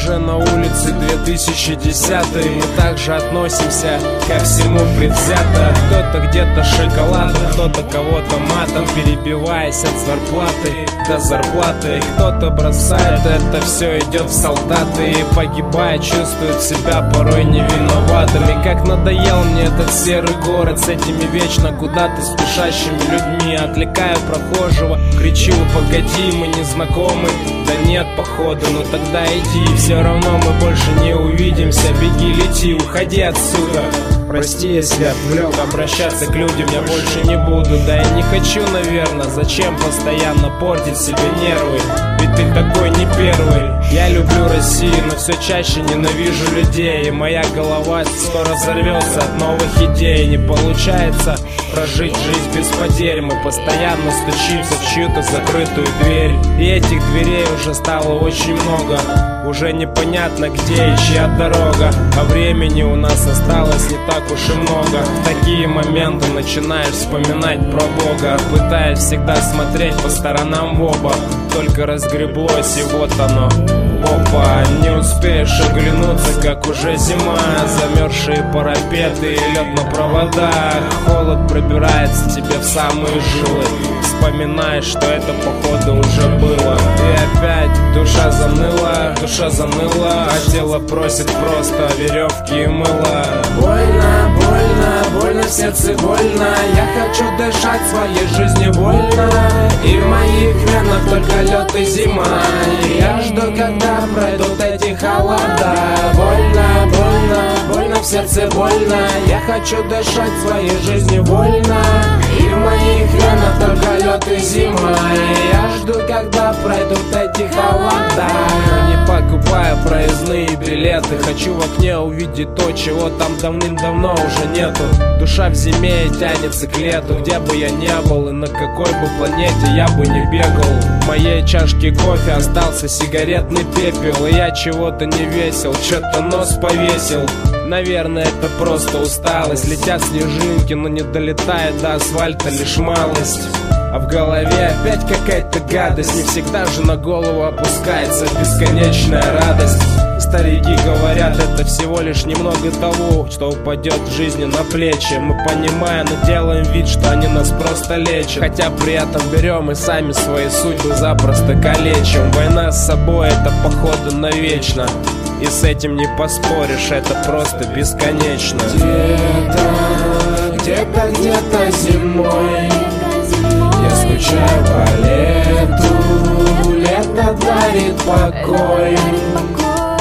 уже на улице 2010-й. Мы также относимся ко всему предвзято. Кто-то где-то шоколадом, кто-то кого-то матом, перебиваясь от зарплаты до зарплаты. Кто-то бросает это все, идет в солдаты и, погибая, чувствует себя порой невиноватыми. Как надоел мне этот серый город с этими вечно куда-то спешащими людьми. Окликаю прохожего, кричу: погоди, мы не знакомы. Да нет, походу, ну тогда иди, все равно мы больше не увидимся. Беги, лети, уходи отсюда. Прости, если отвлек, обращаться к людям я больше не буду. Да и не хочу, наверное, зачем постоянно портить себе нервы? Ведь ты такой не первый. Я люблю Россию, но все чаще ненавижу людей. И моя голова скоро взорвется от новых идей. Не получается прожить жизнь без потерь. Мы постоянно стучимся в чью-то закрытую дверь. И этих дверей уже стало очень много. Уже непонятно, где и чья дорога. А времени у нас осталось не так уж и много. В такие моменты начинаешь вспоминать про Бога, пытаясь всегда смотреть по сторонам в оба. Только разгреблось, и вот оно, опа. Не успеешь оглянуться, как уже зима. Замерзшие парапеты и лед на проводах. Холод пробирается тебе в самые жилы. Вспоминаешь, что это походу уже было. И опять душа заныла, а тело просит просто веревки и мыло. Больно, больно, больно, в сердце больно. Я хочу дышать своей жизнью вольно. И в моих венах только лед и зима. И я жду, когда пройдут эти холода. Больно, больно, больно, в сердце больно. Я хочу дышать своей жизнью вольно. И в моих венах только лед и зима. И я жду, когда пройдут эти холода. Не покупая проездные билеты, хочу в окне увидеть то, чего там давным-давно уже нету. Душа в зиме тянется к лету. Где бы я не был и на какой бы планете я бы не бегал, в моей чашке кофе остался сигаретный пепел. И я чего-то не весел, что-то нос повесил. Наверное, это просто усталость. Летят снежинки, но не долетает до асфальта лишь малость. А в голове опять какая-то гадость. Не всегда же на голову опускается бесконечная радость. Старики говорят, это всего лишь немного того, что упадет в жизни на плечи. Мы понимаем, но делаем вид, что они нас просто лечат. Хотя при этом берем и сами свои судьбы запросто калечим. Война с собой — это походу навечно. И с этим не поспоришь, это просто бесконечно. Где-то зимой я скучаю по лету. Лето дарит покой.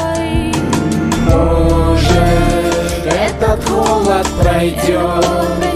Может, этот холод пройдет.